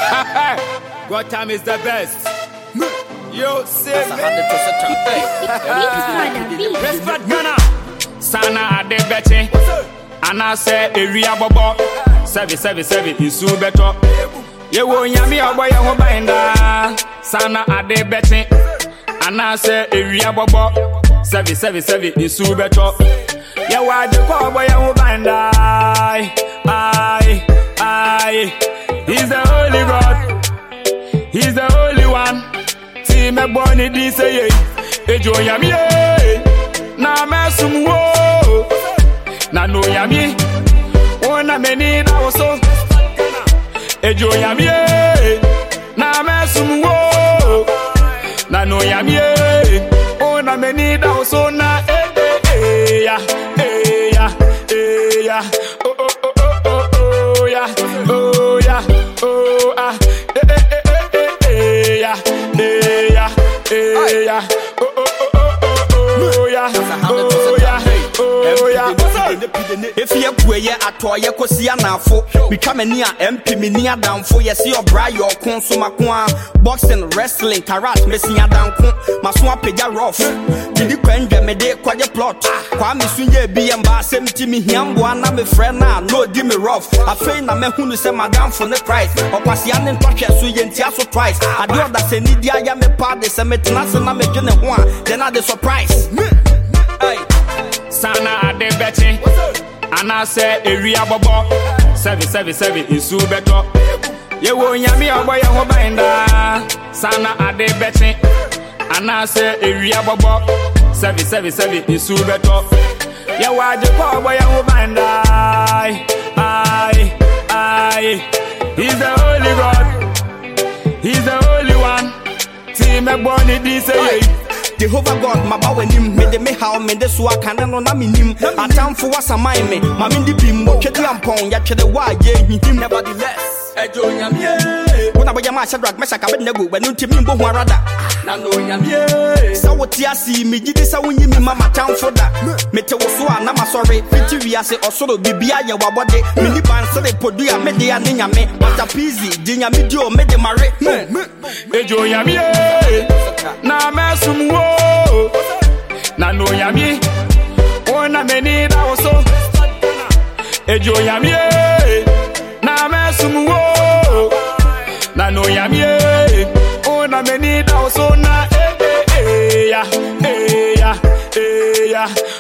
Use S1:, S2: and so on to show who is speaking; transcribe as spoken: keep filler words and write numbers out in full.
S1: God time is the best. Yo, say respect Ghana. Sana ade beche. Ana say area bobo. Seven seven seven isu beto. Ye wo nyame obo ye ho binda. Sana ade beche. Ana say area bobo. Seven seven seven isu beto. Ye wa de ko obo ye ho binda. Ai ai. He's the holy God. He's the only one. See me born in this year. Ejo yami na me sumwo. Na no yami. Ona me ni na oso. Ejo yami na me sumwo. Na no yami. Ona me ni na oso na eh eh eh ya eh ya eh ya. Oh oh oh oh oh oh ya oh ya oh ah. Yeah, yeah, yeah, oh, oh, oh, oh, oh, yeah, oh, yeah, oh, yeah.
S2: If you pray at all, you could see an afo. Become a near M P, me near down for you see your bra, your consumer boxing, wrestling, karate, missing a down. My swamp pega rough. Did you quench me de quite a plot? Kwame Sunye be and bar same to me, him, one, I'm a friend now, no, give me rough. I train a man who say my down for the price. Or Pasian and Pasha Suyan Tiaso twice. I do that say Nidia Yame party, Summit Nasan, I'm a general one, then I the surprise.
S1: Sana ade beche. Ana say area bobo. Seven seven seven isu beto. Ye wo nyame obo ye ho binda. Sana ade beche. Ana say area bobo. Seven seven seven isu beto. Ye wa de ko obo ye ho binda. Ai ai. He's the holy God. He's the holy one. See me born in this year.
S2: Jehovah God, my bow and him, made me how made the swag and no name. A town for what's a mime, my mindy beam, what you pong, yet the why, him nevertheless. A join ye. When I was a master drag, Massa Cabinet, when you team Boharada. Nano yam so what you see me, did this when you mamma town for that. Meteor Swan, I'm sorry, Pitiria say or solo Bibia, your body, mini band, so they put you a media ninja me, but a peasy, Dinya Midio, made the marry.
S1: A join ye. Na me sumwo. Na no yami. Ona me ni da oso. Ejo yami. Na me sumwo. Na no yami. Ona me ni da oso na eh eh eh ya eh ya eh ya.